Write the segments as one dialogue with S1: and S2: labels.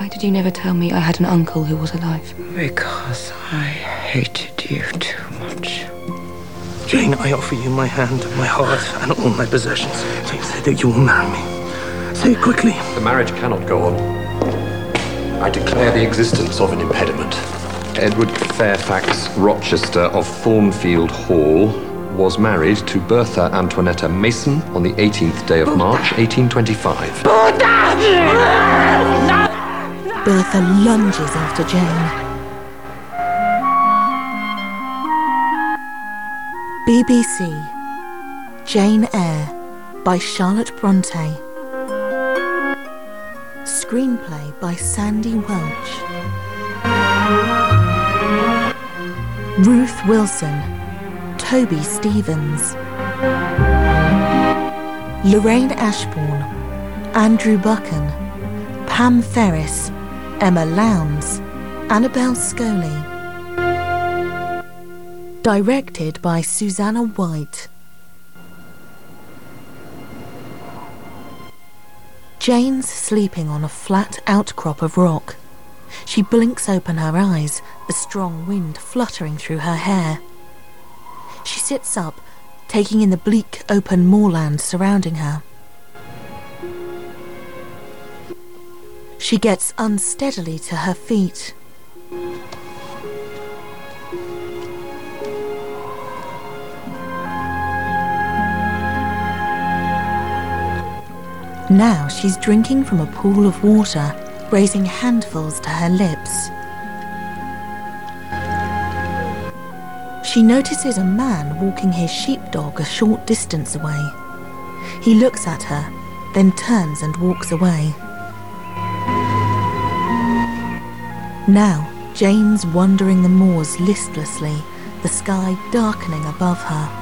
S1: did you never tell me I had an uncle who was alive?
S2: Because I hated you too much. Jane, I offer you my hand, my heart, and all my possessions. Jane, say that you will marry me. Say it quickly.
S3: The marriage cannot go on. I declare the existence of an impediment. Edward Fairfax Rochester of Thornfield Hall was married to Bertha Antoinetta Mason on the 18th day of March, 1825.
S4: Bertha lunges after Jane. BBC Jane Eyre by Charlotte Bronte. Screenplay by Sandy Welch. Ruth Wilson, Toby Stevens, Lorraine Ashbourne, Andrew Buchan, Pam Ferris, Emma Lowndes, Annabel Scholey. Directed by Susanna White. Jane's sleeping on a flat outcrop of rock. She blinks open her eyes, the strong wind fluttering through her hair. She sits up, taking in the bleak, open moorland surrounding her. She gets unsteadily to her feet. Now she's drinking from a pool of water, raising handfuls to her lips. She notices a man walking his sheepdog a short distance away. He looks at her, then turns and walks away. Now, Jane's wandering the moors listlessly, the sky darkening above her.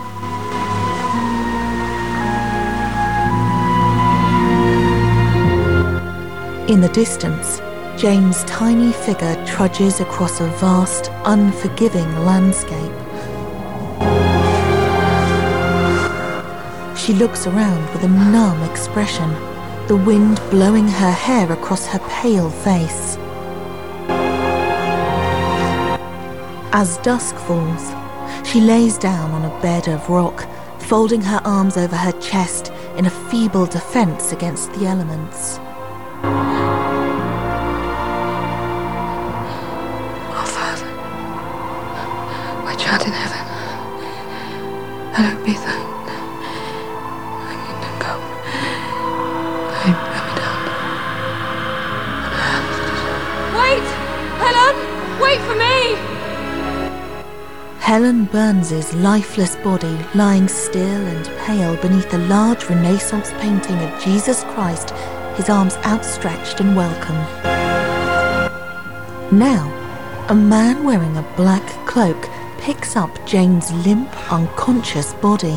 S4: In the distance, Jane's tiny figure trudges across a vast, unforgiving landscape. She looks around with a numb expression, the wind blowing her hair across her pale face. As dusk falls, she lays down on a bed of rock, folding her arms over her chest in a feeble defense against the elements.
S1: Art in heaven, hallowed be thy kingdom come, thy will be done on earth. Wait! Helen! Wait for me!
S4: Helen Burns's lifeless body lying still and pale beneath a large Renaissance painting of Jesus Christ, his arms outstretched in welcome. Now, a man wearing a black cloak picks up Jane's limp, unconscious body.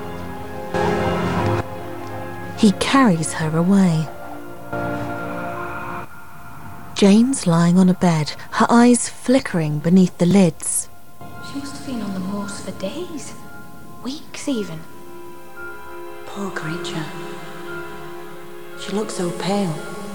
S4: He carries her away. Jane's lying on a bed, her eyes flickering beneath the lids.
S5: She must have been on the moors for days, weeks even.
S6: Poor creature. She looks so pale.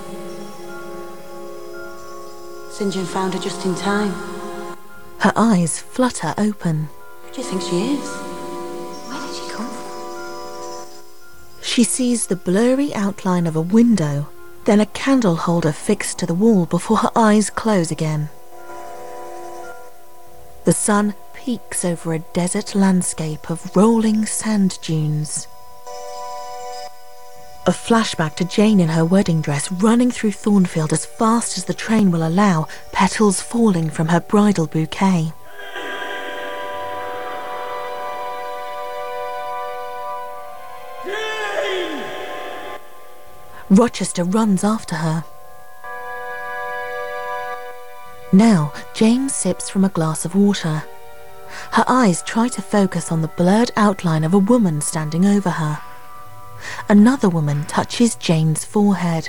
S6: St. John found her just in time.
S4: Her eyes flutter open.
S6: Who do you think she is?
S5: Where did she come from?
S4: She sees the blurry outline of a window, then a candle holder fixed to the wall before her eyes close again. The sun peeks over a desert landscape of rolling sand dunes. A flashback to Jane in her wedding dress running through Thornfield as fast as the train will allow, petals falling from her bridal bouquet. Jane! Rochester runs after her. Now, Jane sips from a glass of water. Her eyes try to focus on the blurred outline of a woman standing over her. Another woman touches Jane's forehead.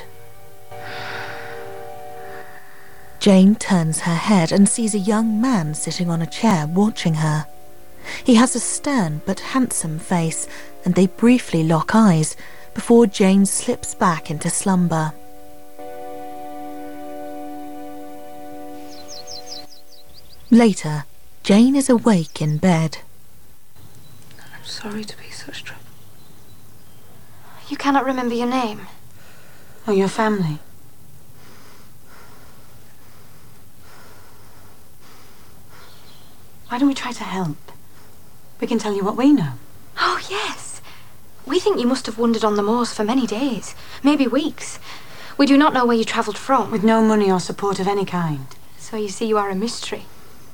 S4: Jane turns her head and sees a young man sitting on a chair watching her. He has a stern but handsome face, and they briefly lock eyes before Jane slips back into slumber. Later, Jane is awake in bed.
S1: I'm sorry to be such trouble. You cannot remember your name?
S6: Or your family? Why don't we try to help? We can tell you what we know.
S1: Oh, yes. We think you must have wandered on the moors for many days, maybe weeks. We do not know where you travelled from.
S6: With no money or support of any kind.
S1: So you see, you are a mystery.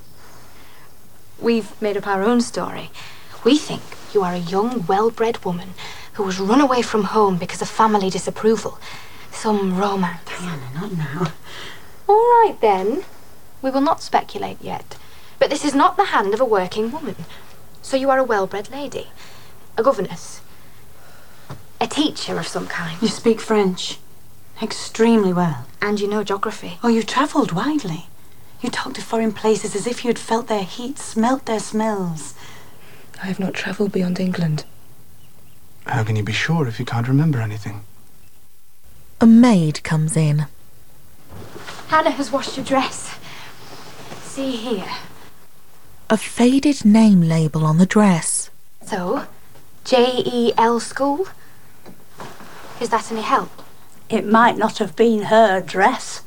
S1: We've made up our own story. We think you are a young, well-bred woman who was run away from home because of family disapproval. Some romance.
S6: Diana, not now.
S1: All right, then. We will not speculate yet. But this is not the hand of a working woman. So you are a well-bred lady. A governess. A teacher of some kind.
S6: You speak French. Extremely well.
S1: And you know geography.
S6: Oh, you travelled widely. You talked of foreign places as if you had felt their heat, smelt their smells.
S2: I have not travelled beyond England.
S7: How can you be sure if you can't remember anything?
S4: A maid comes in.
S1: Hannah has washed your dress. See here.
S4: A faded name label on the dress.
S1: So, J-E-L School? Is that any help?
S8: It might not have been her dress.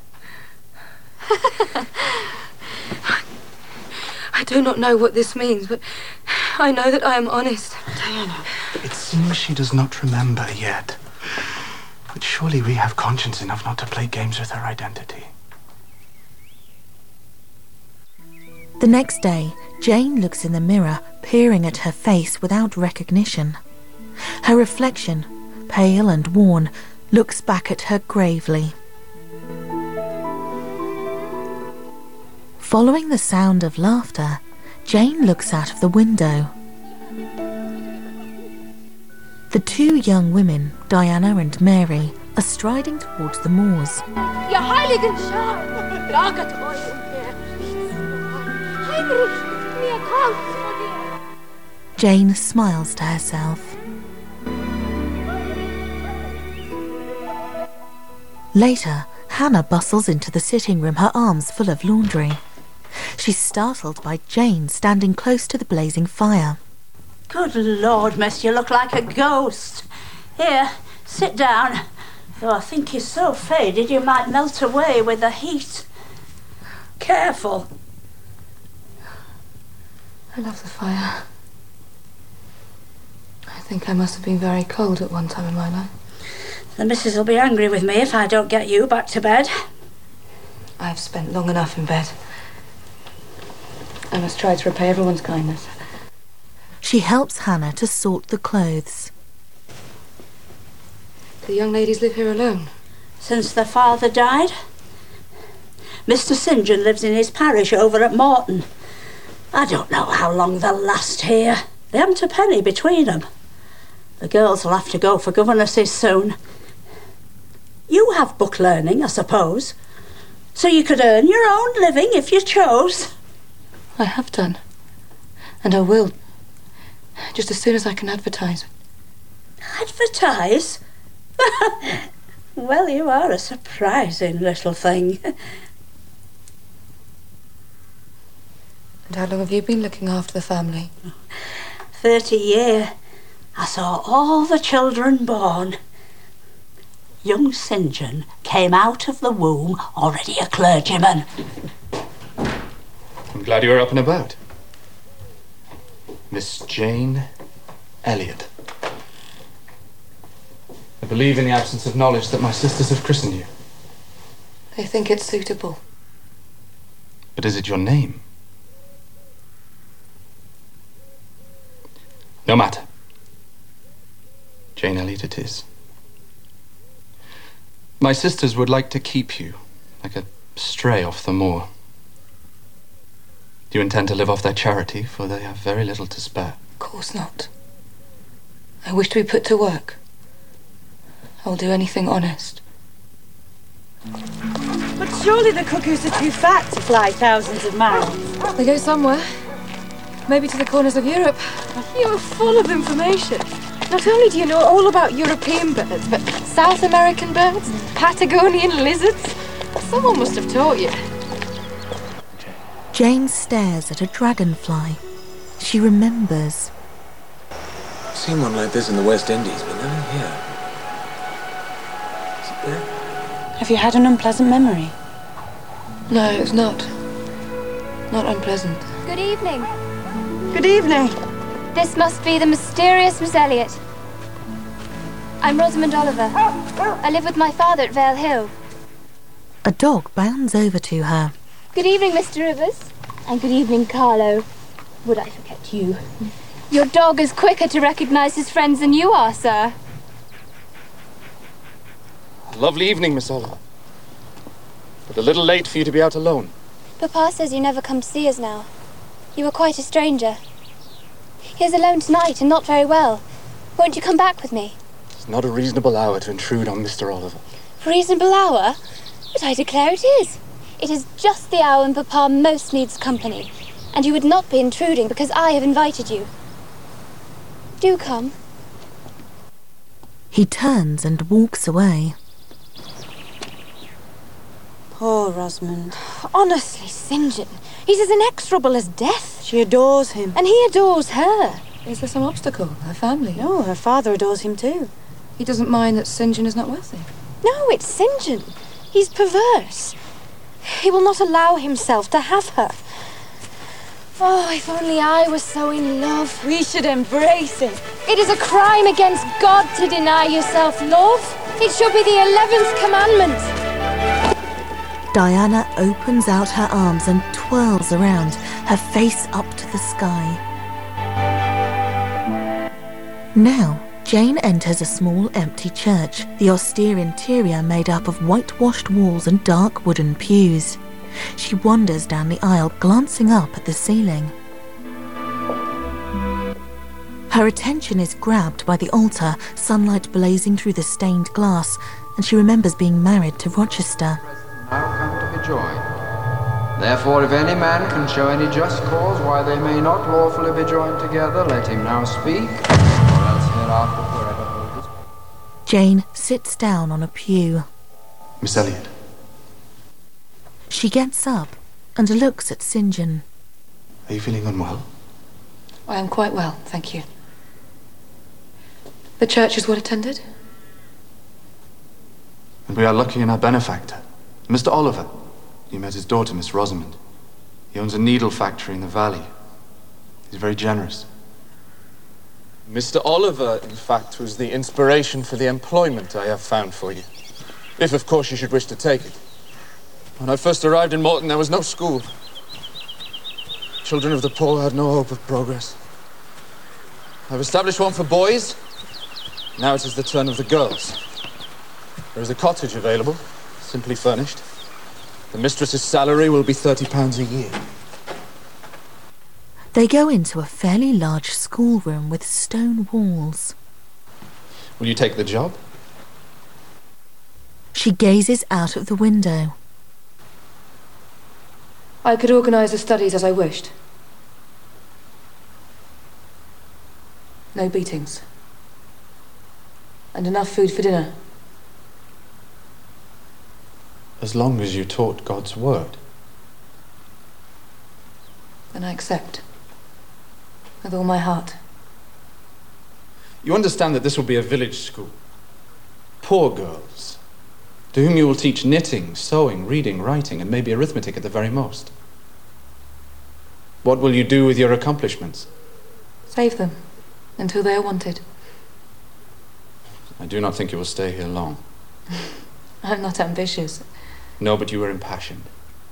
S1: I do not know what this means, but I know that I am honest.
S6: Diana.
S7: It seems she does not remember yet. But surely we have conscience enough not to play games with her identity.
S4: The next day, Jane looks in the mirror, peering at her face without recognition. Her reflection, pale and worn, looks back at her gravely. Following the sound of laughter, Jane looks out of the window. The two young women, Diana and Mary, are striding towards the moors.
S1: Ja heiligen Schar! Lagert euch umher! Heinrich, mir kommt von dir!
S4: Jane smiles to herself. Later, Hannah bustles into the sitting room, her arms full of laundry. She's startled by Jane standing close to the blazing fire.
S8: Good Lord, miss, you look like a ghost. Here, sit down. Though I think you're so faded you might melt away with the heat. Careful.
S2: I love the fire. I think I must have been very cold at one time in my life.
S8: The missus will be angry with me if I don't get you back to bed.
S2: I've spent long enough in bed. I must try to repay everyone's kindness.
S4: She helps Hannah to sort the clothes.
S2: The young ladies live here alone?
S8: Since their father died. Mr. St. John lives in his parish over at Morton. I don't know how long they'll last here. They haven't a penny between them. The girls will have to go for governesses soon. You have book learning, I suppose. So you could earn your own living if you chose.
S2: I have done. And I will. Just as soon as I can advertise.
S8: Advertise? Well, you are a surprising little thing.
S2: And how long have you been looking after the family?
S8: 30 years. I saw all the children born. Young St. John came out of the womb already a clergyman.
S3: I'm glad you're up and about. Miss Jane Elliot. I believe in the absence of knowledge that my sisters have christened you.
S2: They think it's suitable.
S3: But is it your name? No matter. Jane Elliot it is. My sisters would like to keep you, like a stray off the moor. Do you intend to live off their charity, for they have very little to spare?
S2: Of course not. I wish to be put to work. I will do anything honest.
S9: But surely the cuckoos are too fat to fly thousands of miles.
S2: They go somewhere. Maybe to the corners of Europe.
S1: You're full of information. Not only do you know all about European birds, but South American birds, Patagonian lizards. Someone must have taught you.
S4: Jane stares at a dragonfly. She remembers.
S2: I've seen one like this in the West Indies, but never here. Is it there?
S6: Have you had an unpleasant memory?
S10: No, it's not. Not unpleasant.
S1: Good evening.
S9: Good evening.
S1: This must be the mysterious Miss Elliot. I'm Rosamond Oliver. I live with my father at Vale Hill.
S4: A dog bounds over to her.
S1: Good evening, Mr. Rivers. And good evening, Carlo. Would I forget you? Your dog is quicker to recognise his friends than you are, sir.
S11: Lovely evening, Miss Oliver. But a little late for you to be out alone.
S1: Papa says you never come to see us now. You are quite a stranger. He is alone tonight and not very well. Won't you come back with me?
S11: It's not a reasonable hour to intrude on Mr. Oliver.
S1: Reasonable hour? But I declare it is. It is just the hour when Papa most needs company. And you would not be intruding because I have invited you. Do come.
S4: He turns and walks away.
S6: Poor Rosamond.
S1: Honestly, St. John, he's as inexorable as death.
S6: She adores him.
S1: And he adores her.
S10: Is there some obstacle? Her family?
S6: No, her father adores him too.
S10: He doesn't mind that St. John is not wealthy.
S1: No, it's St. John. He's perverse. He will not allow himself to have her. Oh, if only I was so in love.
S9: We should embrace it.
S1: It is a crime against God to deny yourself love. It should be the 11th commandment.
S4: Diana opens out her arms and twirls around, her face up to the sky. Now, Jane enters a small empty church, the austere interior made up of whitewashed walls and dark wooden pews. She wanders down the aisle, glancing up at the ceiling. Her attention is grabbed by the altar, sunlight blazing through the stained glass, and she remembers being married to Rochester.
S12: Now come to be joined. Therefore, if any man can show any just cause why they may not lawfully be joined together, let him now speak, or else hereafter forever hold his peace.
S4: Jane sits down on a pew.
S7: Miss Elliot.
S4: She gets up and looks at St. John.
S7: Are you feeling unwell?
S10: I am quite well, thank you. The church is well attended?
S7: And we are lucky in our benefactor, Mr. Oliver. You met his daughter, Miss Rosamond. He owns a needle factory in the valley. He's very generous.
S11: Mr. Oliver, in fact, was the inspiration for the employment I have found for you. If, of course, you should wish to take it. When I first arrived in Morton, there was no school. Children of the poor had no hope of progress. I've established one for boys. Now it is the turn of the girls. There is a cottage available, simply furnished. The mistress's salary will be £30 a year.
S4: They go into a fairly large schoolroom with stone walls.
S11: Will you take the job?
S4: She gazes out of the window.
S10: I could organise the studies as I wished. No beatings. And enough food for dinner.
S7: As long as you taught God's word.
S10: Then I accept. With all my heart.
S7: You understand that this will be a village school. Poor girls, to whom you will teach knitting, sewing, reading, writing, and maybe arithmetic at the very most. What will you do with your accomplishments?
S10: Save them until they are wanted.
S7: I do not think you will stay here long.
S10: I'm not ambitious.
S7: No, but you are impassioned.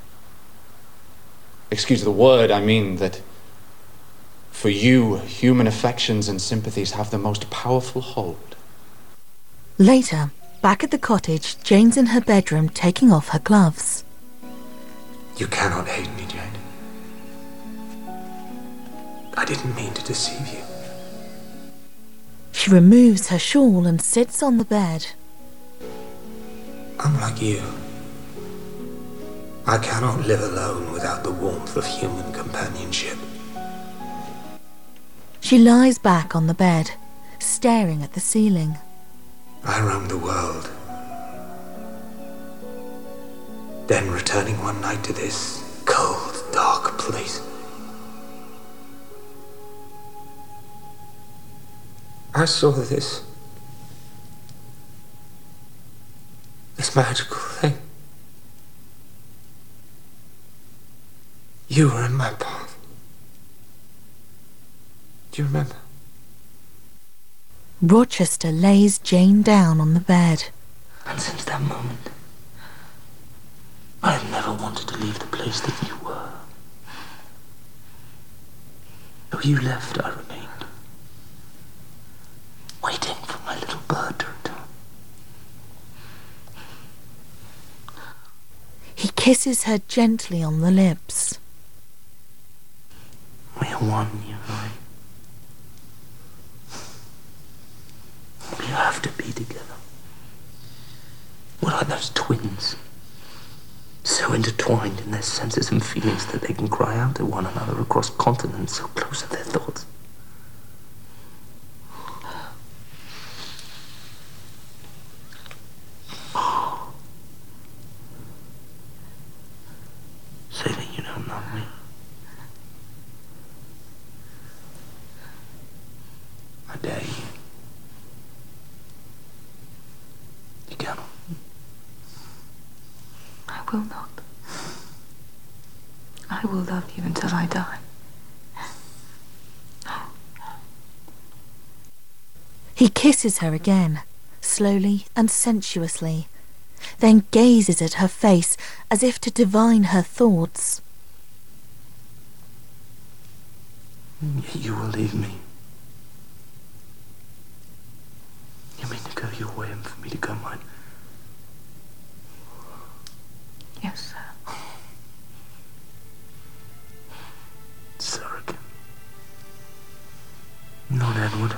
S7: Excuse the word, I mean that for you, human affections and sympathies have the most powerful hold.
S4: Later, back at the cottage, Jane's in her bedroom taking off her gloves.
S2: You cannot hate me, Jane. I didn't mean to deceive you.
S4: She removes her shawl and sits on the bed.
S2: Unlike you, I cannot live alone without the warmth of human companionship.
S4: She lies back on the bed, staring at the ceiling.
S2: I roamed the world. Then returning one night to this cold, dark place, Please. I saw this magical thing. You were in my path. Do you remember?
S4: Rochester lays Jane down on the bed.
S2: And since that moment, I have never wanted to leave the place that you were. Though you left, I remained, waiting for my little bird to return.
S4: He kisses her gently on the lips.
S2: We are one, you and I. We have to be together. We're like those twins, so intertwined in their senses and feelings that they can cry out to one another across continents, so close are their thoughts. Say that you don't love me. I dare you. You cannot.
S10: I will not. I will love you until I die.
S4: He kisses her again, slowly and sensuously, then gazes at her face as if to divine her thoughts.
S2: You will leave me. You mean to go your way and for me to go mine?
S10: Yes, sir.
S2: Surrogate. Not Edward.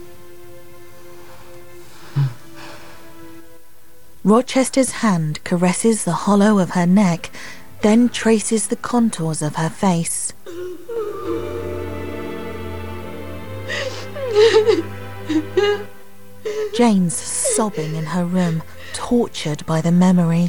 S4: Rochester's hand caresses the hollow of her neck, then traces the contours of her face. Jane's sobbing in her room, tortured by the memory.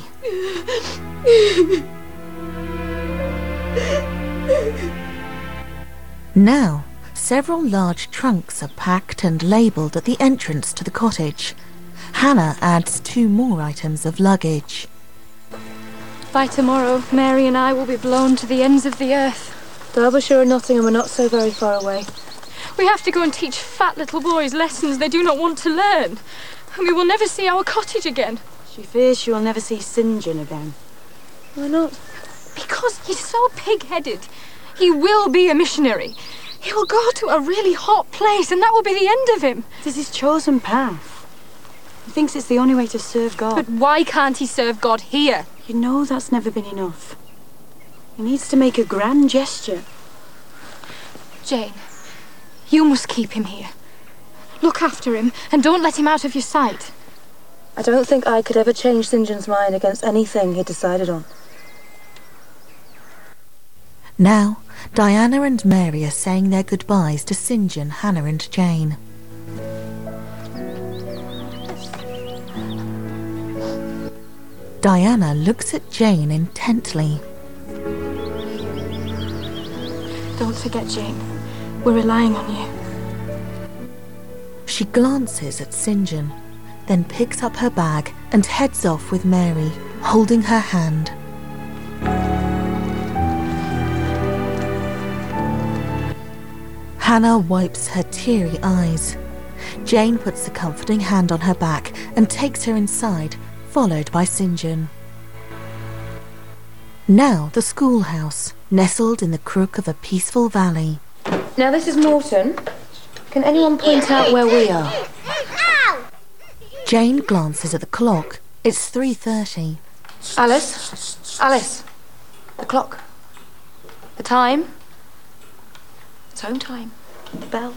S4: Now, several large trunks are packed and labelled at the entrance to the cottage. Hannah adds 2 more items of luggage.
S5: By tomorrow, Mary and I will be blown to the ends of the earth. Derbyshire and Nottingham are not so very far away. We have to go and teach fat little boys lessons they do not want to learn. And we will never see our cottage again.
S6: She fears she will never see St. John again.
S5: Why not? Because he's so pig-headed. He will be a missionary. He will go to a really hot place and that will be the end of him.
S6: It is his chosen path. He thinks it's the only way to serve God.
S5: But why can't he serve God here?
S6: You know that's never been enough. He needs to make a grand gesture.
S5: Jane, you must keep him here. Look after him and don't let him out of your sight.
S9: I don't think I could ever change St. John's mind against anything he decided on.
S4: Now, Diana and Mary are saying their goodbyes to St. John, Hannah and Jane. Diana looks at Jane intently.
S5: Don't forget, Jane. We're relying on you.
S4: She glances at St. John, then picks up her bag and heads off with Mary, holding her hand. Hannah wipes her teary eyes. Jane puts a comforting hand on her back and takes her inside, followed by St. John. Now the schoolhouse, nestled in the crook of a peaceful valley.
S9: Now this is Morton. Can anyone point out where we are?
S4: Jane glances at the clock. It's 3:30.
S9: Alice? Alice? The clock. The time? It's home time. The bell.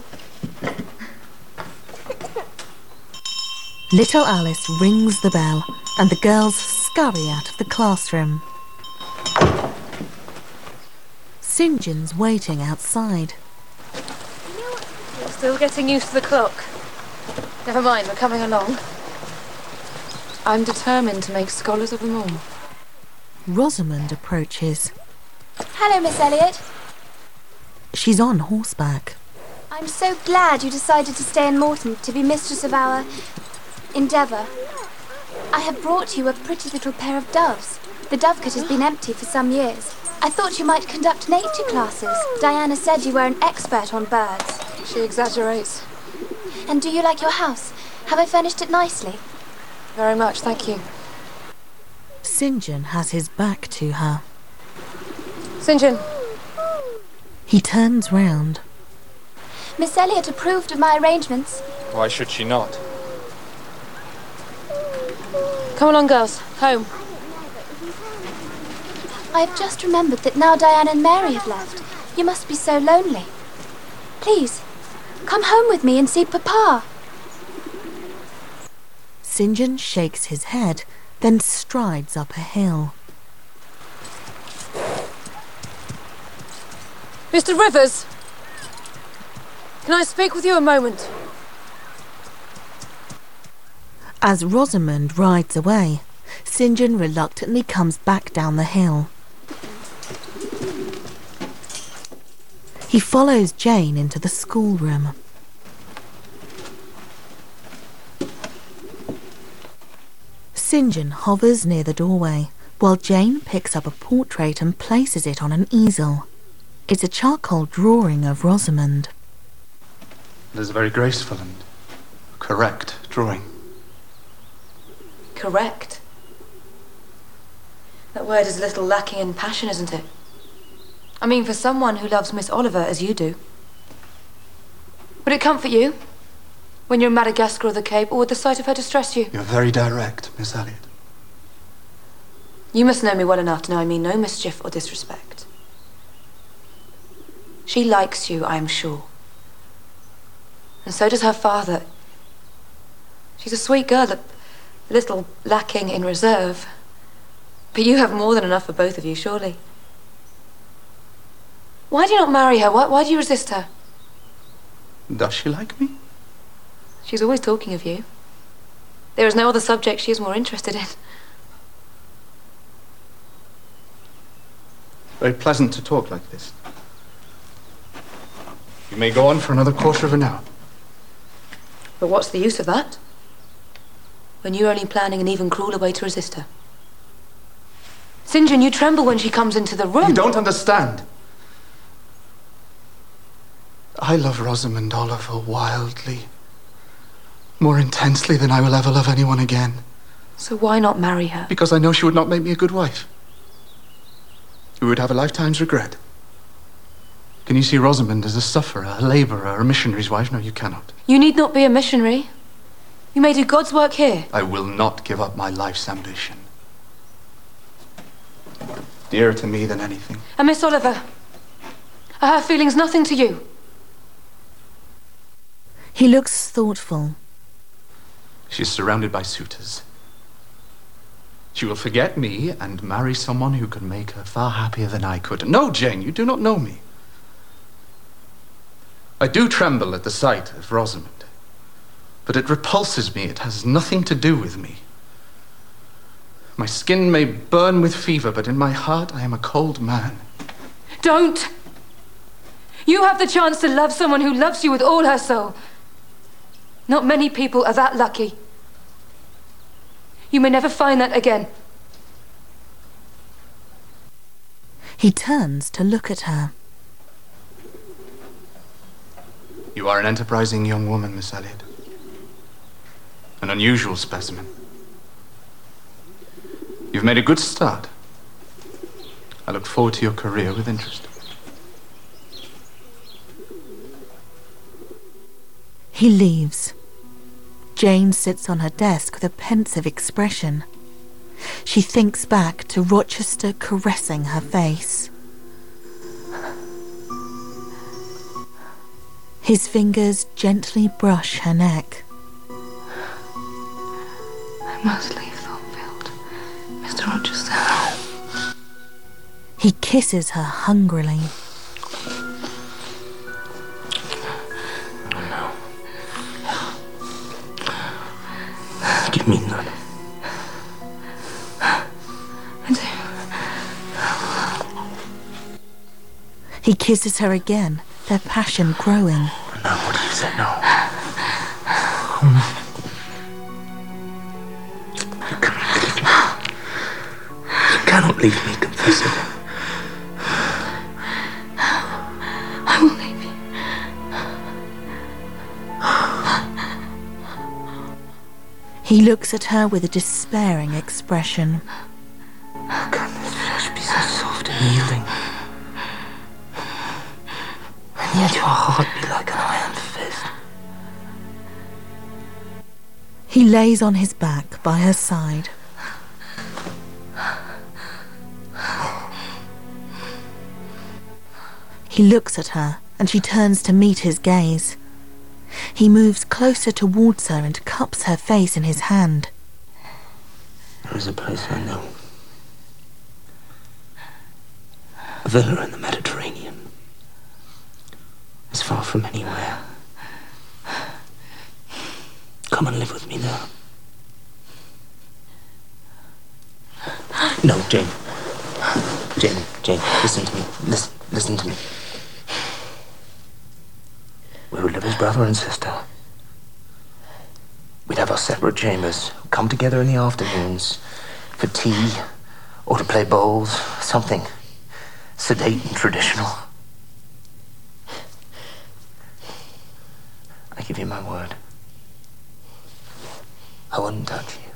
S4: Little Alice rings the bell and the girls scurry out of the classroom. St. John's waiting outside.
S9: We're still getting used to the clock. Never mind, we're coming along. I'm determined to make scholars of them all.
S4: Rosamond approaches.
S1: Hello, Miss Elliot.
S4: She's on horseback.
S13: I'm so glad you decided to stay in Morton to be mistress of our endeavour. I have brought you a pretty little pair of doves. The dovecote has been empty for some years. I thought you might conduct nature classes. Diana said you were an expert on birds.
S5: She exaggerates.
S13: And do you like your house? Have I furnished it nicely?
S5: Very much, thank you.
S4: St. John has his back to her.
S5: St. John.
S4: He turns round.
S13: Miss Elliot approved of my arrangements.
S11: Why should she not?
S5: Come along, girls. Home.
S13: I have just remembered that now Diana and Mary have left, you must be so lonely. Please, come home with me and see Papa.
S4: St. John shakes his head, then strides up a hill.
S5: Mr. Rivers! Can I speak with you a moment?
S4: As Rosamond rides away, St. John reluctantly comes back down the hill. He follows Jane into the schoolroom. St. John hovers near the doorway, while Jane picks up a portrait and places it on an easel. It's a charcoal drawing of Rosamond.
S7: It is a very graceful and correct drawing.
S9: Correct? That word is a little lacking in passion, isn't it? I mean, for someone who loves Miss Oliver as you do. Would it comfort you when you're in Madagascar or the Cape, or would the sight of her distress you?
S7: You're very direct, Miss Elliot.
S9: You must know me well enough to know I mean no mischief or disrespect. She likes you, I am sure. And so does her father. She's a sweet girl, a little lacking in reserve. But you have more than enough for both of you, surely. Why do you not marry her? Why do you resist her?
S7: Does she like me?
S9: She's always talking of you. There is no other subject she is more interested in.
S7: Very pleasant to talk like this. You may go on for another quarter of an hour.
S9: But what's the use of that? When you're only planning an even crueler way to resist her. St. John, you tremble when she comes into the room.
S7: You don't understand. I love Rosamond Oliver wildly. More intensely than I will ever love anyone again.
S9: So why not marry her?
S7: Because I know she would not make me a good wife. We would have a lifetime's regret. Can you see Rosamond as a sufferer, a labourer, a missionary's wife? No, you cannot.
S9: You need not be a missionary. You may do God's work here.
S7: I will not give up my life's ambition. Dearer to me than anything.
S9: And Miss Oliver, are her feelings nothing to you?
S4: He looks thoughtful.
S7: She's surrounded by suitors. She will forget me and marry someone who can make her far happier than I could. No, Jane, you do not know me. I do tremble at the sight of Rosamond, but it repulses me. It has nothing to do with me. My skin may burn with fever, but in my heart I am a cold man.
S9: Don't! You have the chance to love someone who loves you with all her soul. Not many people are that lucky. You may never find that again.
S4: He turns to look at her.
S7: You are an enterprising young woman, Miss Elliot. An unusual specimen. You've made a good start. I look forward to your career with interest.
S4: He leaves. Jane sits on her desk with a pensive expression. She thinks back to Rochester caressing her face. His fingers gently brush her neck.
S9: I must leave Thornfield, Mr. Rochester.
S4: He kisses her hungrily.
S2: Give me none.
S4: He kisses her again, their passion growing.
S2: No, what do you say? No. You cannot leave me, confess it.
S5: I will leave you.
S4: He looks at her with a despairing expression.
S2: How can this flesh be so soft and yielding? And yet your heart be like an iron fist.
S4: He lays on his back by her side. He looks at her, and she turns to meet his gaze. He moves closer towards her and cups her face in his hand.
S2: There is a place I know. A villa in the Mediterranean. It's far from anywhere. Come and live with me there. No, Jane. Jane, listen to me. Listen to me. We would live as brother and sister. We'd have our separate chambers, come together in the afternoons for tea or to play bowls, something sedate and traditional. I give you my word. I wouldn't touch you.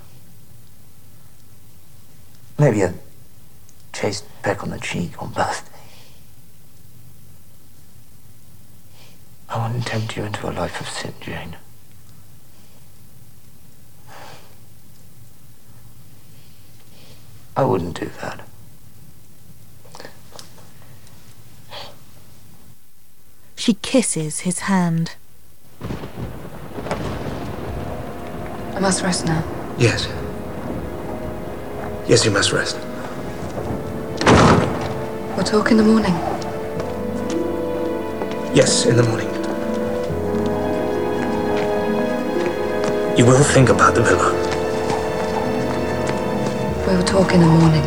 S2: Maybe a chaste peck on the cheek on birthday. I wouldn't tempt you into a life of sin, Jane. I wouldn't do that.
S4: She kisses his hand.
S9: I must rest now.
S2: Yes. Yes, you must rest.
S9: We'll talk in the morning.
S2: Yes, in the morning. You will think about the villa.
S9: We will talk in the morning.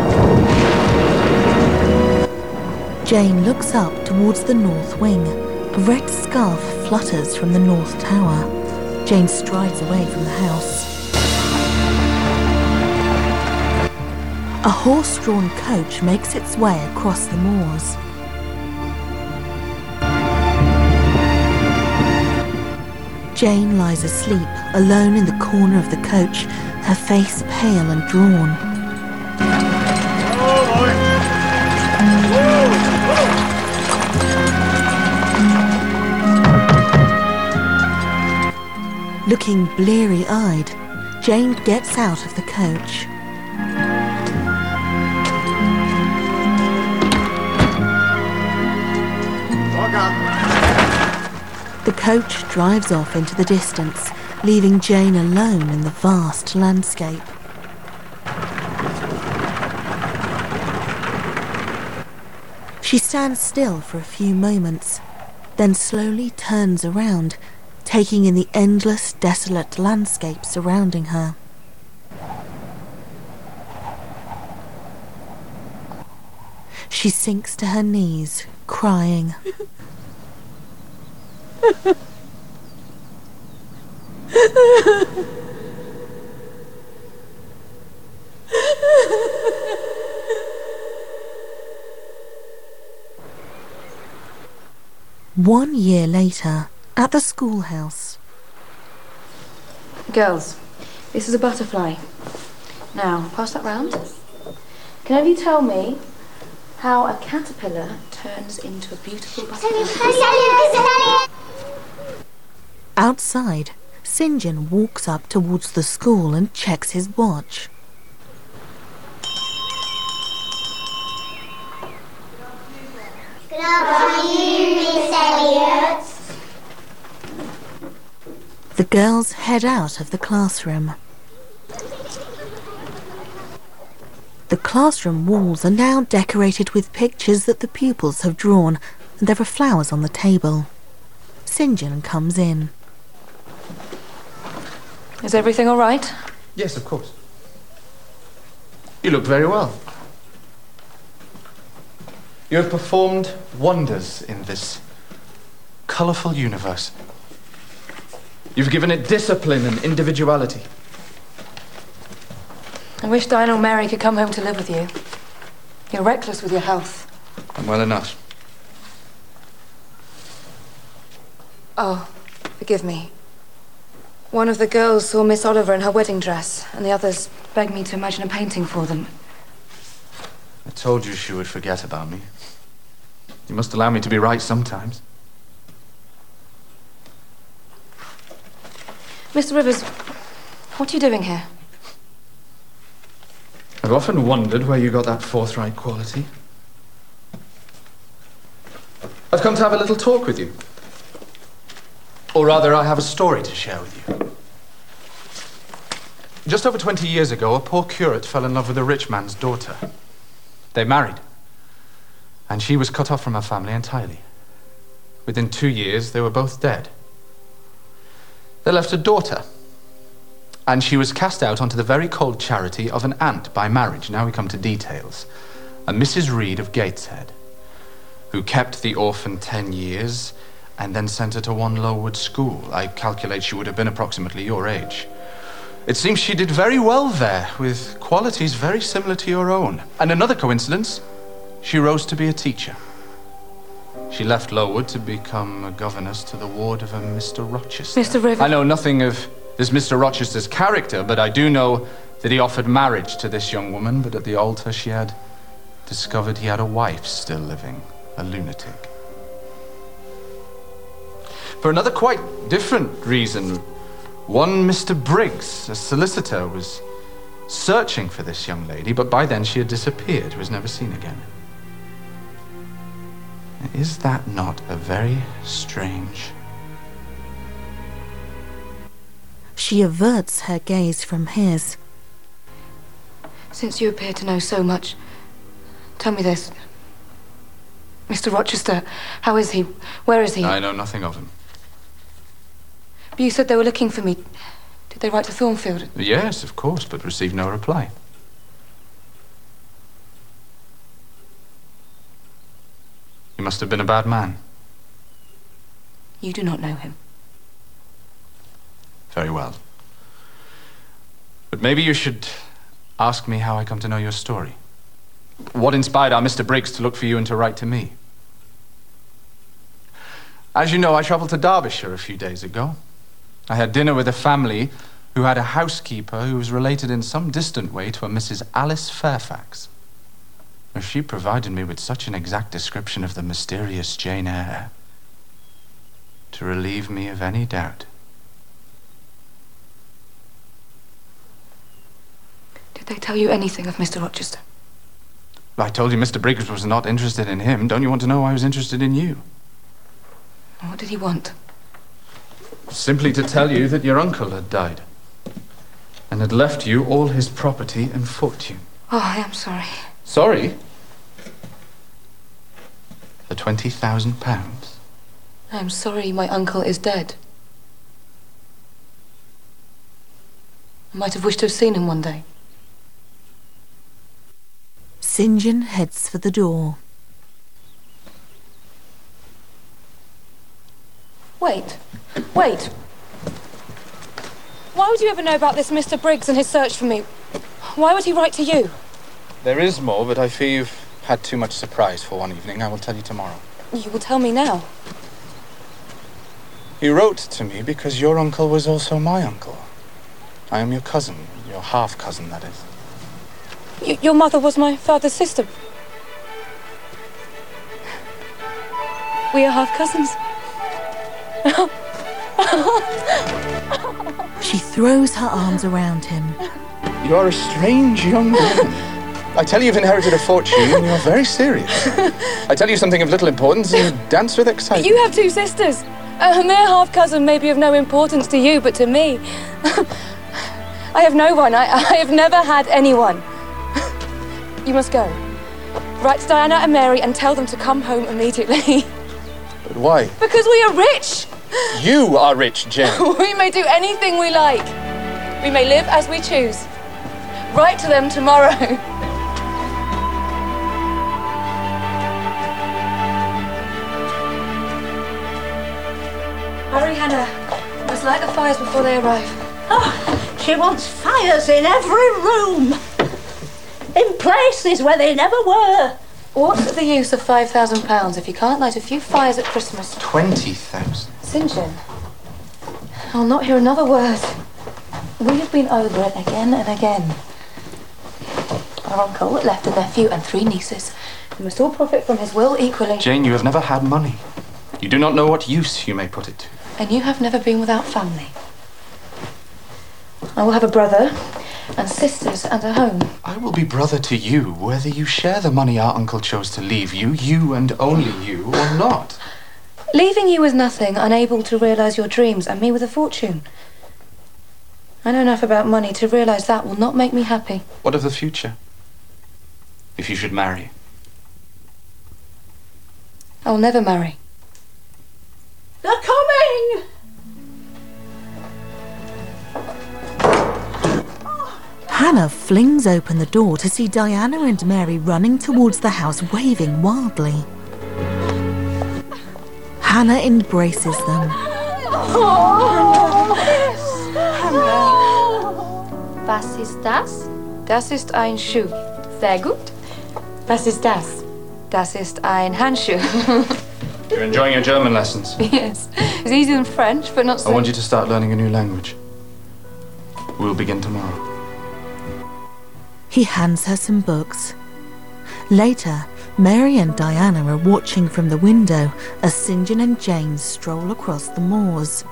S4: Jane looks up towards the north wing. A red scarf flutters from the north tower. Jane strides away from the house. A horse-drawn coach makes its way across the moors. Jane lies asleep, alone in the corner of the coach, her face pale and drawn. Looking bleary-eyed, Jane gets out of the coach. The coach drives off into the distance, leaving Jane alone in the vast landscape. She stands still for a few moments, then slowly turns around, taking in the endless, desolate landscape surrounding her. She sinks to her knees, crying. One year later, at the schoolhouse.
S9: Girls, this is a butterfly. Now, pass that round. Can any of you tell me how a caterpillar turns into a beautiful butterfly?
S4: Outside, St. John walks up towards the school and checks his watch.
S14: Good afternoon, Miss Elliot.
S4: The girls head out of the classroom. The classroom walls are now decorated with pictures that the pupils have drawn, and there are flowers on the table. St. John comes in.
S9: Is everything all right?
S7: Yes, of course. You look very well. You have performed wonders in this colourful universe. You've given it discipline and individuality.
S9: I wish Diana or Mary could come home to live with you. You're reckless with your health.
S7: I'm well enough.
S9: Oh, forgive me. One of the girls saw Miss Oliver in her wedding dress, and the others begged me to imagine a painting for them.
S7: I told you she would forget about me. You must allow me to be right sometimes.
S9: Mr. Rivers, what are you doing here?
S7: I've often wondered where you got that forthright quality. I've come to have a little talk with you. Or rather, I have a story to share with you. Just over 20 years ago, a poor curate fell in love with a rich man's daughter. They married, and she was cut off from her family entirely. Within 2 years, they were both dead. They left a daughter, and she was cast out onto the very cold charity of an aunt by marriage. Now we come to details. A Mrs. Reed of Gateshead, who kept the orphan 10 years and then sent her to one Lowood school. I calculate she would have been approximately your age. It seems she did very well there, with qualities very similar to your own. And another coincidence, she rose to be a teacher. She left Lowood to become a governess to the ward of a Mr. Rochester.
S9: Mr. Rivers.
S7: I know nothing of this Mr. Rochester's character, but I do know that he offered marriage to this young woman, but at the altar she had discovered he had a wife still living, a lunatic. For another quite different reason, one Mr. Briggs, a solicitor, was searching for this young lady, but by then she had disappeared, was never seen again. Is that not a very strange...
S4: She averts her gaze from his.
S9: Since you appear to know so much, tell me this. Mr. Rochester, how is he? Where is he?
S7: I know nothing of him.
S9: But you said they were looking for me. Did they write to Thornfield?
S7: Yes, of course, but received no reply. He must have been a bad man.
S9: You do not know him.
S7: Very well. But maybe you should ask me how I come to know your story. What inspired our Mr. Briggs to look for you and to write to me? As you know, I travelled to Derbyshire a few days ago. I had dinner with a family who had a housekeeper who was related in some distant way to a Mrs. Alice Fairfax. She provided me with such an exact description of the mysterious Jane Eyre to relieve me of any doubt.
S9: Did they tell you anything of Mr. Rochester?
S7: I told you Mr. Briggs was not interested in him. Don't you want to know why I was interested in you?
S9: What did he want?
S7: Simply to tell you that your uncle had died and had left you all his property and fortune.
S9: Oh, I am sorry.
S7: Sorry? For £20,000?
S9: I am sorry my uncle is dead. I might have wished to have seen him one day.
S4: St. John heads for the door.
S5: Wait. Why would you ever know about this Mr. Briggs and his search for me? Why would he write to you?
S11: There is more, but I fear you've had too much surprise for one evening. I will tell you tomorrow.
S5: You will tell me now.
S11: He wrote to me because your uncle was also my uncle. I am your cousin, your half-cousin, that is.
S5: Your mother was my father's sister. We are half-cousins.
S4: She throws her arms around him.
S11: You are a strange young woman. I tell you you've inherited a fortune and you're very serious. I tell you something of little importance and you dance with excitement.
S5: You have two sisters. A mere half-cousin may be of no importance to you, but to me... I have no one. I have never had anyone. You must go. Write to Diana and Mary and tell them to come home immediately.
S11: But why?
S5: Because we are rich.
S11: You are rich, Jane.
S5: We may do anything we like. We may live as we choose. Write to them tomorrow.
S9: Hurry, Hannah. We must light the fires before they arrive.
S8: Oh, she wants fires in every room. In places where they never were.
S9: What's the use of £5,000 if you can't light a few fires at Christmas?
S7: 20,000.
S9: St. John, I'll not hear another word. We have been over it again and again. Our uncle left a nephew and 3 nieces. We must all profit from his will equally.
S7: Jane, you have never had money. You do not know what use you may put it to.
S9: And you have never been without family. I will have a brother and sisters and a home.
S7: I will be brother to you, whether you share the money our uncle chose to leave you, you and only you, or not.
S9: Leaving you with nothing, unable to realise your dreams, and me with a fortune. I know enough about money to realise that will not make me happy.
S7: What of the future? If you should marry?
S9: I'll never marry.
S8: They're coming!
S4: Hannah flings open the door to see Diana and Mary running towards the house, waving wildly. Hannah embraces them.
S8: Oh, Hannah.
S1: Was ist das?
S9: Das ist ein Schuh.
S1: Sehr gut.
S6: Was ist das?
S9: Das ist ein Handschuh.
S7: You're enjoying your German lessons?
S9: Yes. It's easier than French, but not so...
S7: I want you to start learning a new language. We'll begin tomorrow.
S4: He hands her some books. Later, Mary and Diana are watching from the window as St. John and Jane stroll across the moors.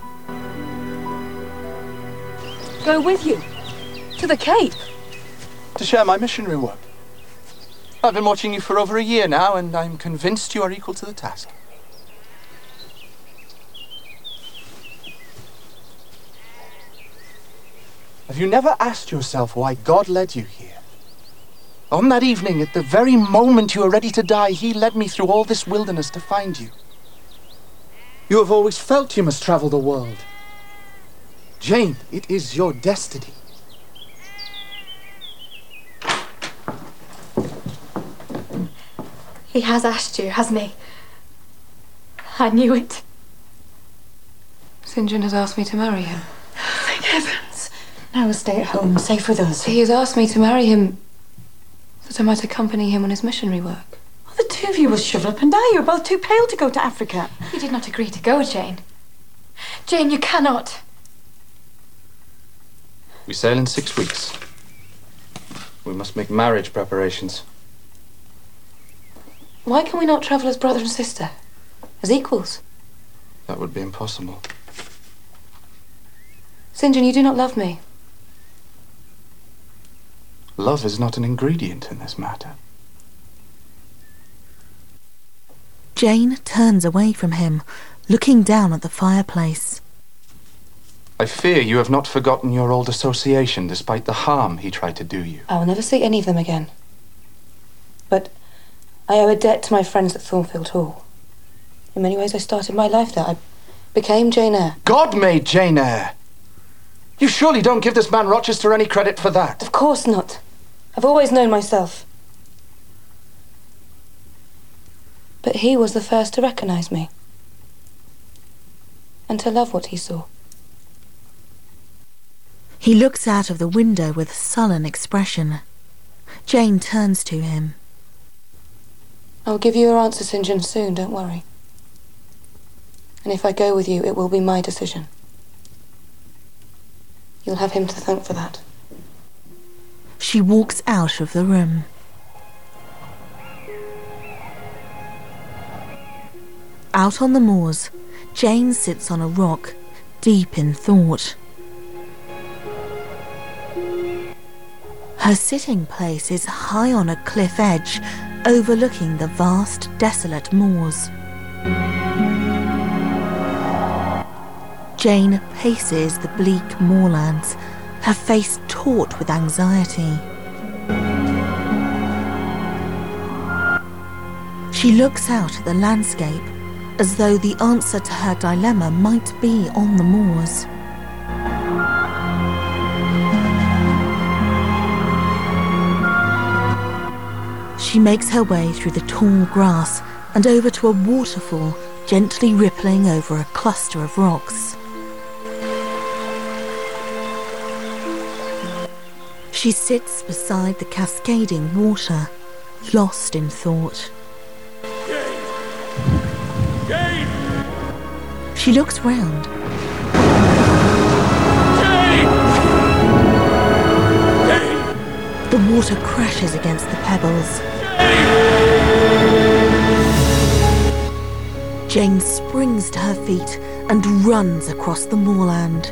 S6: Go with you? To the Cape?
S11: To share my missionary work. I've been watching you for over a year now, and I'm convinced you are equal to the task. Have you never asked yourself why God led you here? On that evening, at the very moment you were ready to die, he led me through all this wilderness to find you. You have always felt you must travel the world. Jane, it is your destiny.
S5: He has asked you, hasn't he? I knew it.
S9: St. John has asked me to marry him.
S6: Thank heavens. Now we'll stay at home, safe with us.
S9: He has asked me to marry him that I might accompany him on his missionary work.
S6: Oh, the two of you will shrivel up and die. You're both too pale to go to Africa.
S5: He did not agree to go, Jane. Jane, you cannot.
S7: We sail in 6 weeks. We must make marriage preparations.
S9: Why can we not travel as brother and sister? As equals?
S7: That would be impossible.
S9: St. John, you do not love me.
S7: Love is not an ingredient in this matter.
S4: Jane turns away from him, looking down at the fireplace.
S7: I fear you have not forgotten your old association, despite the harm he tried to do you.
S9: I will never see any of them again. But I owe a debt to my friends at Thornfield Hall. In many ways, I started my life there. I became Jane Eyre.
S11: God made Jane Eyre! You surely don't give this man Rochester any credit for that.
S9: Of course not. I've always known myself. But he was the first to recognise me. And to love what he saw.
S4: He looks out of the window with a sullen expression. Jane turns to him.
S9: I'll give you your answer, St. John, soon, don't worry. And if I go with you, it will be my decision. You'll have him to thank for that.
S4: She walks out of the room. Out on the moors, Jane sits on a rock, deep in thought. Her sitting place is high on a cliff edge, overlooking the vast, desolate moors. Jane paces the bleak moorlands, her face taut with anxiety. She looks out at the landscape, as though the answer to her dilemma might be on the moors. She makes her way through the tall grass and over to a waterfall gently rippling over a cluster of rocks. She sits beside the cascading water, lost in thought.
S14: Jane!
S4: She looks round.
S14: Jane!
S4: The water crashes against the pebbles. Jane springs to her feet and runs across the moorland.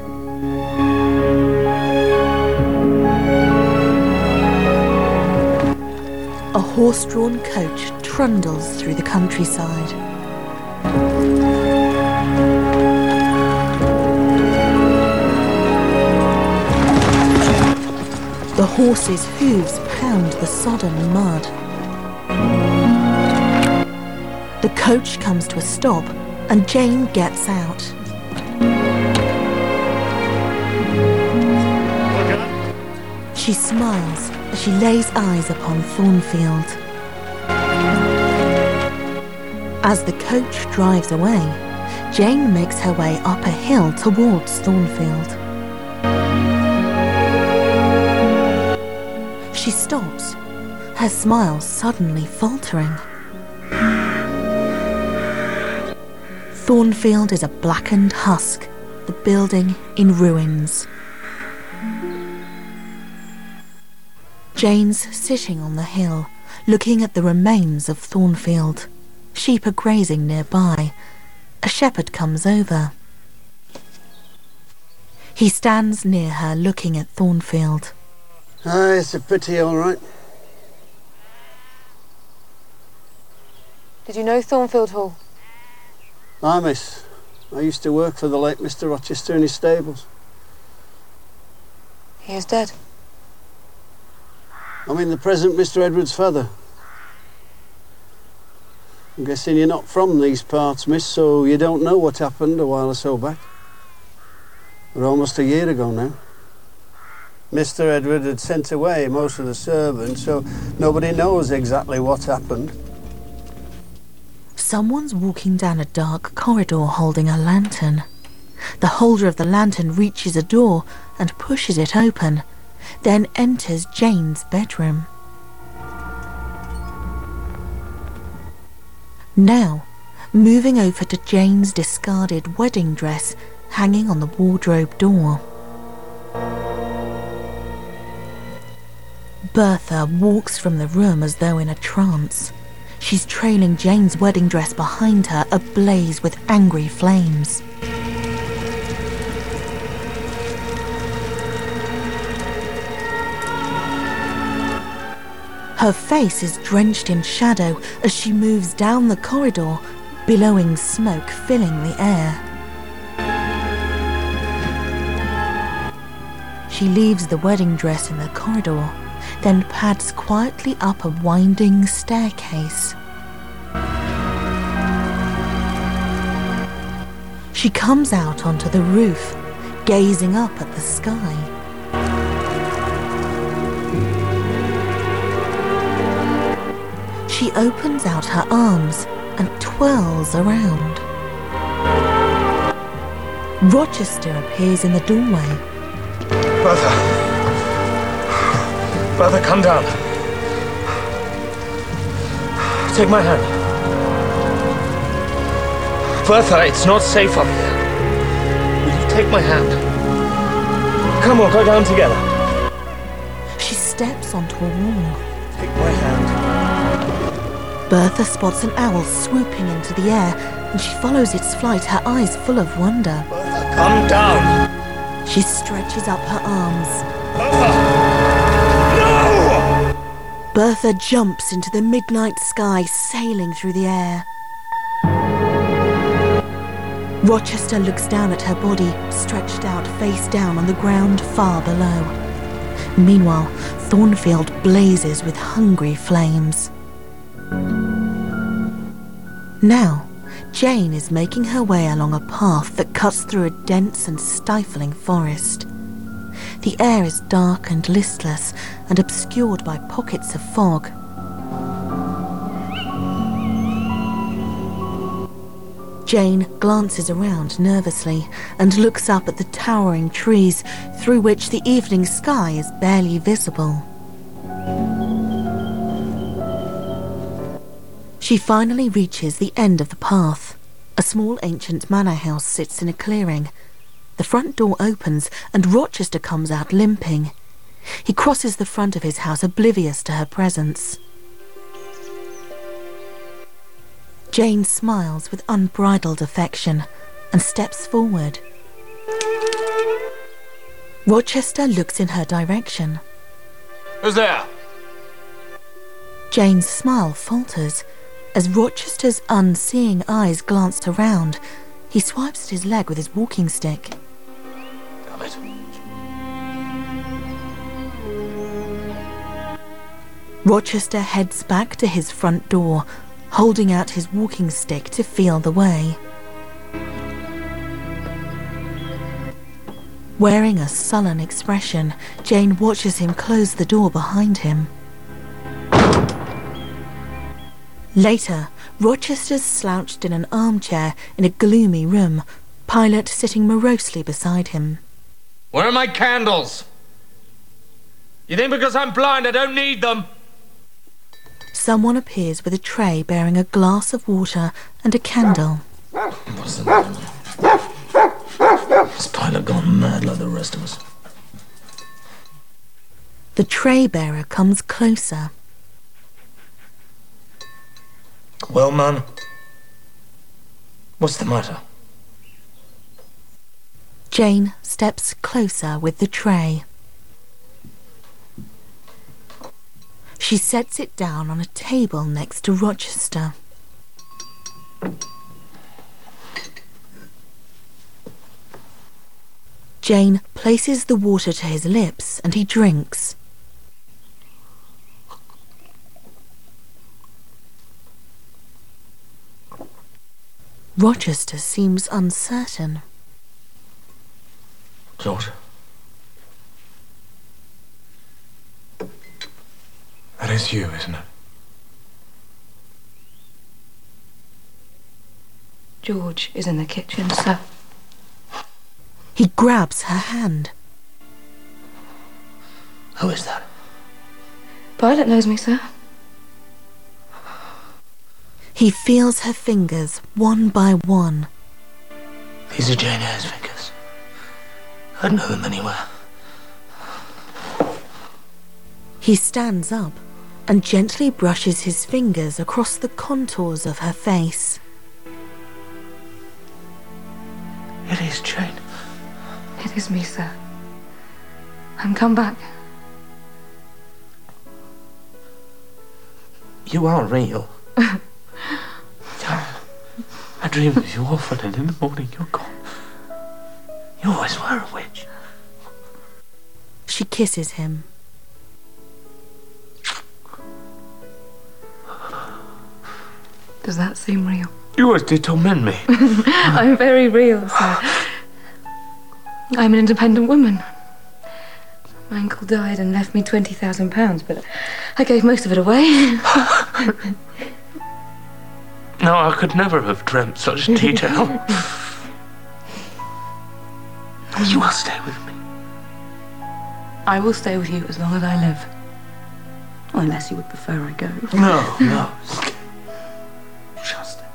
S4: A horse-drawn coach trundles through the countryside. The horse's hooves pound the sodden mud. The coach comes to a stop and Jane gets out. She smiles as she lays eyes upon Thornfield. As the coach drives away, Jane makes her way up a hill towards Thornfield. She stops, her smile suddenly faltering. Thornfield is a blackened husk, the building in ruins. Jane's sitting on the hill, looking at the remains of Thornfield. Sheep are grazing nearby. A shepherd comes over. He stands near her, looking at Thornfield.
S15: It's a pity, all right.
S9: Did you know Thornfield Hall?
S15: Aye, miss. I used to work for the late Mr. Rochester in his stables.
S9: He is dead.
S15: I mean the present Mr. Edward's father. I'm guessing you're not from these parts, miss, so you don't know what happened a while or so back. We're almost a year ago now. Mr. Edward had sent away most of the servants, so nobody knows exactly what happened.
S4: Someone's walking down a dark corridor holding a lantern. The holder of the lantern reaches a door and pushes it open, then enters Jane's bedroom. Now, moving over to Jane's discarded wedding dress hanging on the wardrobe door. Bertha walks from the room as though in a trance. She's trailing Jane's wedding dress behind her, ablaze with angry flames. Her face is drenched in shadow as she moves down the corridor, billowing smoke filling the air. She leaves the wedding dress in the corridor, then pads quietly up a winding staircase. She comes out onto the roof, gazing up at the sky. She opens out her arms and twirls around. Rochester appears in the doorway.
S2: Bertha! Bertha, come down. Take my hand. Bertha, it's not safe up here. Will you take my hand? Come on, go down together.
S4: She steps onto a wall.
S2: Take my hand.
S4: Bertha spots an owl swooping into the air, and she follows its flight, her eyes full of wonder.
S2: Bertha, come down!
S4: She stretches up her arms.
S2: Bertha! No!
S4: Bertha jumps into the midnight sky, sailing through the air. Rochester looks down at her body, stretched out face down on the ground far below. Meanwhile, Thornfield blazes with hungry flames. Now, Jane is making her way along a path that cuts through a dense and stifling forest. The air is dark and listless and obscured by pockets of fog. Jane glances around nervously and looks up at the towering trees through which the evening sky is barely visible. She finally reaches the end of the path. A small ancient manor house sits in a clearing. The front door opens and Rochester comes out limping. He crosses the front of his house, oblivious to her presence. Jane smiles with unbridled affection and steps forward. Rochester looks in her direction.
S11: Who's there?
S4: Jane's smile falters. As Rochester's unseeing eyes glanced around, he swipes at his leg with his walking stick.
S11: Damn it.
S4: Rochester heads back to his front door, holding out his walking stick to feel the way. Wearing a sullen expression, Jane watches him close the door behind him. Later, Rochester's slouched in an armchair in a gloomy room, Pilot sitting morosely beside him.
S2: Where are my candles? You think because I'm blind I don't need them?
S4: Someone appears with a tray bearing a glass of water and a candle.
S2: What's the matter? Is Pilot gone mad like the rest of us?
S4: The tray bearer comes closer.
S2: Well, man, what's the matter?
S4: Jane steps closer with the tray. She sets it down on a table next to Rochester. Jane places the water to his lips and he drinks. Rochester seems uncertain.
S2: George?
S11: That is you, isn't it?
S9: George is in the kitchen, sir.
S4: He grabs her hand.
S2: Who is that?
S9: Pilot knows me, sir.
S4: He feels her fingers one by one.
S2: These are Jane Eyre's fingers. I'd know them anywhere.
S4: He stands up and gently brushes his fingers across the contours of her face.
S2: It is Jane.
S9: It is me, sir. I'm come back.
S2: You are real. I dream of you often, and in the morning you're gone. You always were a witch.
S4: She kisses him.
S9: Does that seem real?
S2: You always did torment me.
S9: I'm very real, sir. I'm an independent woman. My uncle died and left me £20,000, but I gave most of it away.
S2: No, I could never have dreamt such detail. You will stay with me.
S9: I will stay with you as long as I live. Well, unless you would prefer I go.
S2: No. Just.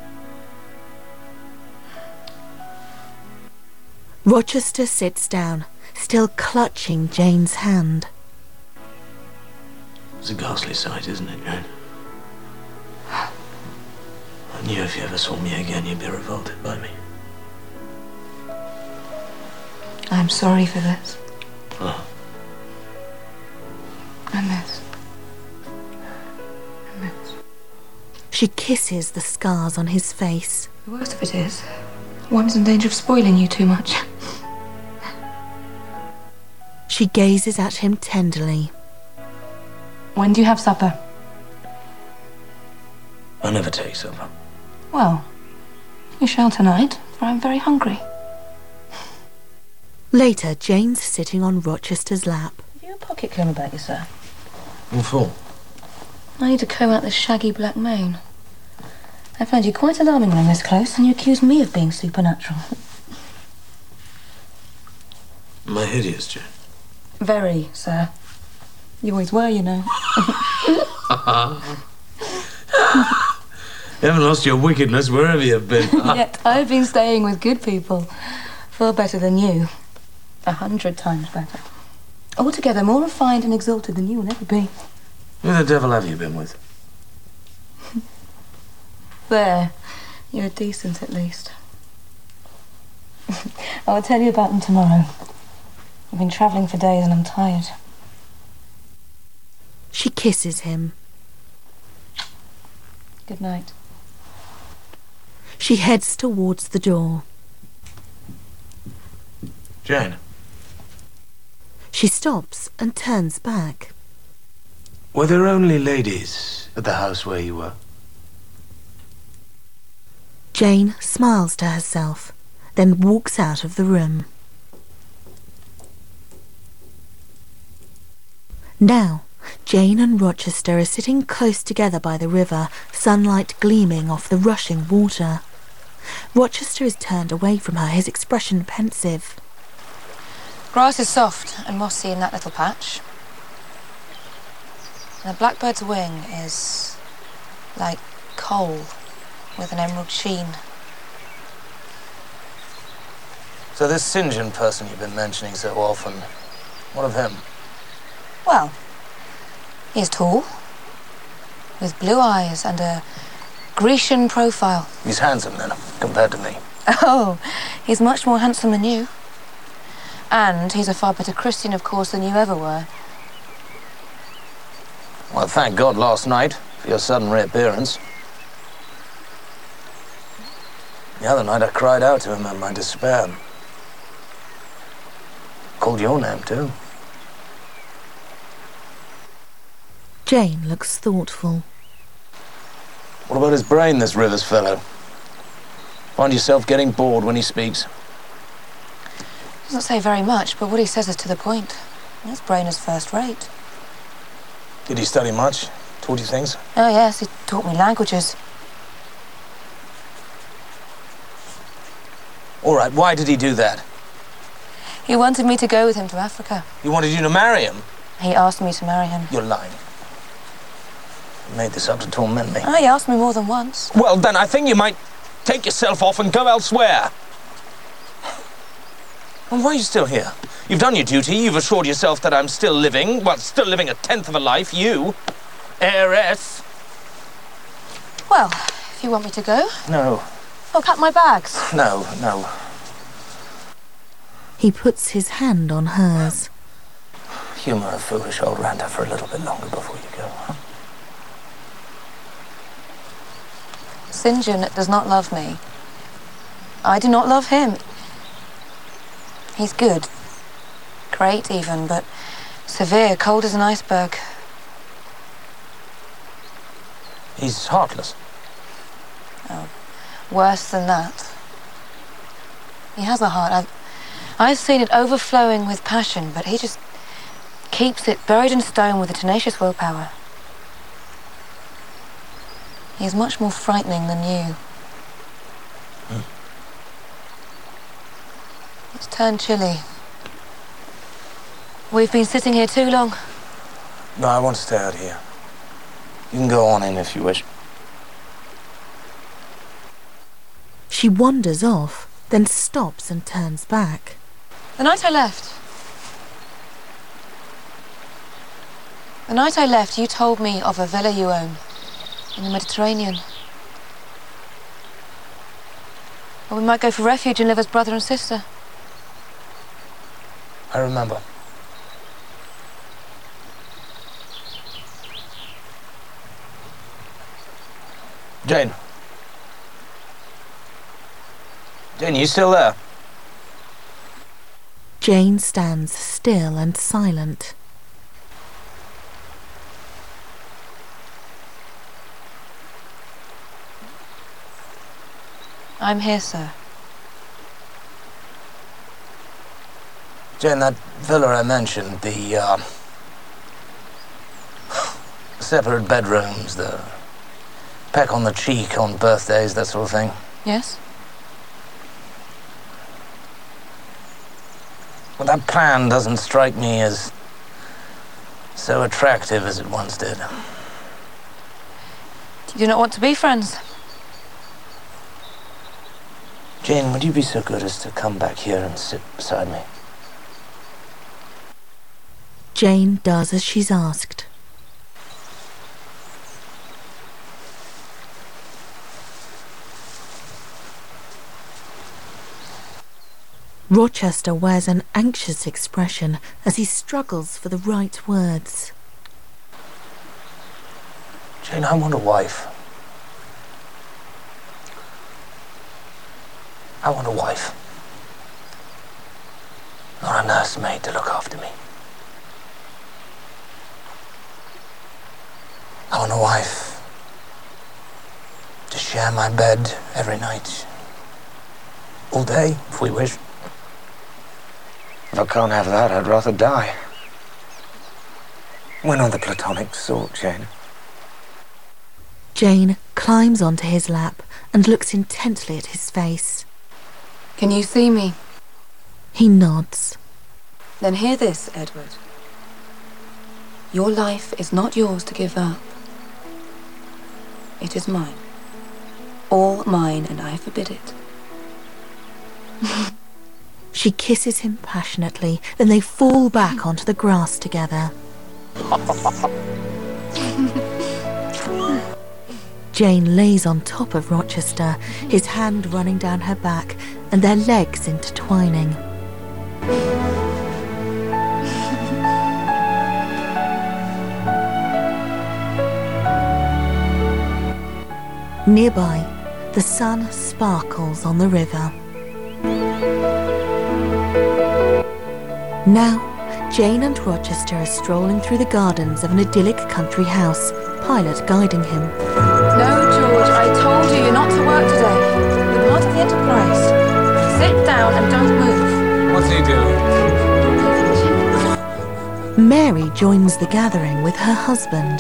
S4: Rochester sits down, still clutching Jane's hand.
S2: It's a ghastly sight, isn't it, Jane? I knew if you ever saw me again, you'd be revolted by me.
S9: I'm sorry for this.
S2: Oh.
S9: And this.
S4: She kisses the scars on his face.
S9: The worst of it is, one's in danger of spoiling you too much.
S4: She gazes at him tenderly.
S9: When do you have supper?
S2: I never take supper.
S9: Well, you shall tonight, for I'm very hungry.
S4: Later, Jane's sitting on Rochester's lap.
S9: Have you a pocket comb about you, sir?
S2: What for?
S9: I need to comb out this shaggy black mane. I find you quite alarming when I'm this close, and you accuse me of being supernatural.
S16: Am I hideous, Jane?
S9: Very, sir. You always were, you know.
S16: You haven't lost your wickedness wherever you've been.
S9: Yet I've been staying with good people. Far better than you. 100 times better. Altogether more refined and exalted than you will ever be.
S16: Who the devil have you been with?
S9: There. You're decent, at least. I'll tell you about them tomorrow. I've been travelling for days and I'm tired.
S4: She kisses him.
S9: Good night.
S4: She heads towards the door.
S16: Jane.
S4: She stops and turns back.
S16: Were there only ladies at the house where you were?
S4: Jane smiles to herself, then walks out of the room. Now, Jane and Rochester are sitting close together by the river, sunlight gleaming off the rushing water. Rochester is turned away from her, his expression pensive.
S9: Grass is soft and mossy in that little patch. And a blackbird's wing is like coal with an emerald sheen.
S16: So this St. John person you've been mentioning so often, what of him?
S9: Well, he's tall, with blue eyes and a Grecian profile.
S16: He's handsome then, compared to me.
S9: Oh, he's much more handsome than you. And he's a far better Christian, of course, than you ever were.
S16: Well, thank God last night for your sudden reappearance. The other night I cried out to him in my despair. Called your name, too.
S4: Jane looks thoughtful.
S16: What about his brain, this Rivers fellow? Find yourself getting bored when he speaks?
S9: Doesn't say very much, but what he says is to the point. His brain is first rate.
S16: Did he study much? Taught you things?
S9: Oh, yes, he taught me languages.
S16: All right, why did he do that?
S9: He wanted me to go with him to Africa.
S16: He wanted you to marry him?
S9: He asked me to marry him.
S16: You're lying. You made this up to torment me.
S9: Oh, he asked me more than once.
S16: Well, then I think you might take yourself off and go elsewhere. And why are you still here? You've done your duty. You've assured yourself that I'm still living. Well, still living a tenth of a life. You, heiress.
S9: Well, if you want me to go.
S16: No.
S9: I'll pack my bags.
S16: No, no.
S4: He puts his hand on hers.
S16: Humour a foolish old ranter for a little bit longer before you go, huh?
S9: St. John does not love me. I do not love him. He's good. Great, even, but severe, cold as an iceberg.
S16: He's heartless.
S9: Oh, worse than that. He has a heart. I've seen it overflowing with passion, but he just keeps it buried in stone with a tenacious willpower. He is much more frightening than you. It's turned chilly. We've been sitting here too long.
S16: No, I want to stay out here. You can go on in if you wish.
S4: She wanders off, then stops and turns back.
S9: The night I left, you told me of a villa you own in the Mediterranean. Or we might go for refuge and live as brother and sister.
S16: I remember. Jane. Jane, you still there?
S4: Jane stands still and silent.
S9: I'm here, sir.
S16: Jane, that villa I mentioned, the separate bedrooms, the peck on the cheek on birthdays, that sort of thing.
S9: Yes?
S16: Well, that plan doesn't strike me as so attractive as it once did.
S9: You do not want to be friends?
S16: Jane, would you be so good as to come back here and sit beside me?
S4: Jane does as she's asked. Rochester wears an anxious expression as he struggles for the right words.
S16: Jane, I want a wife. I want a wife. Not a nursemaid to look after me. I want a wife to share my bed every night. All day, if we wish. If I can't have that, I'd rather die. We're not the platonic sort, Jane.
S4: Jane climbs onto his lap and looks intently at his face.
S9: Can you see me?
S4: He nods.
S9: Then hear this, Edward. Your life is not yours to give up. It is mine. All mine, and I forbid it.
S4: She kisses him passionately, then they fall back onto the grass together. Jane lays on top of Rochester, his hand running down her back, and their legs intertwining. Nearby, the sun sparkles on the river. Now, Jane and Rochester are strolling through the gardens of an idyllic country house, Pilot guiding him.
S9: No, George, I told you you're not to work today. You're part of the enterprise. Sit down and don't move.
S11: What's he doing?
S4: Mary joins the gathering with her husband.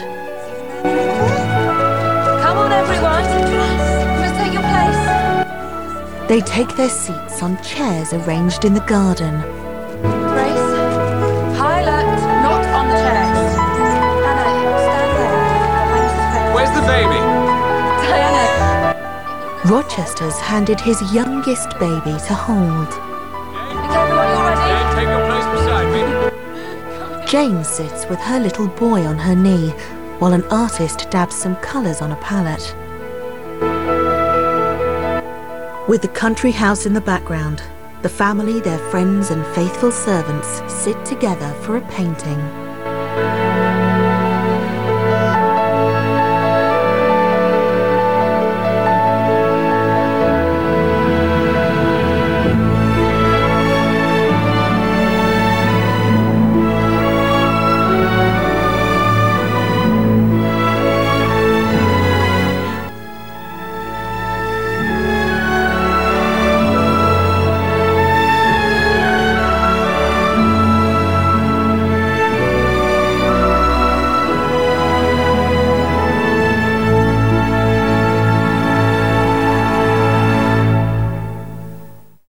S9: Come on, everyone. You must take your place.
S4: They take their seats on chairs arranged in the garden.
S9: Grace, Pilot, not on the chairs. Anna, stand there.
S11: Where's the baby?
S9: Diana.
S4: Rochester's handed his youngest baby to hold.
S11: Jane, take your place beside me.
S4: Jane sits with her little boy on her knee, while an artist dabs some colours on a palette. With the country house in the background, the family, their friends and faithful servants sit together for a painting.